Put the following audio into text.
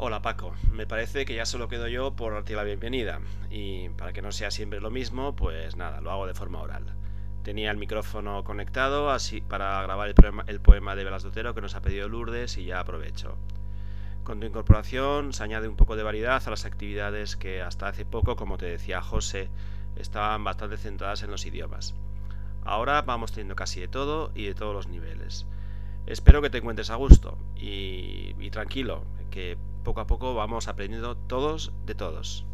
Hola Paco, me parece que ya solo quedo yo por darte la bienvenida y para que no sea siempre lo mismo, pues nada, lo hago de forma oral. Tenía el micrófono conectado así para grabar el poema de Blas de Otero que nos ha pedido Lourdes y ya aprovecho. Con tu incorporación se añade un poco de variedad a las actividades que hasta hace poco, como te decía José, estaban bastante centradas en los idiomas. Ahora vamos teniendo casi de todo y de todos los niveles. Espero que te encuentres a gusto y tranquilo, que poco a poco vamos aprendiendo todos de todos.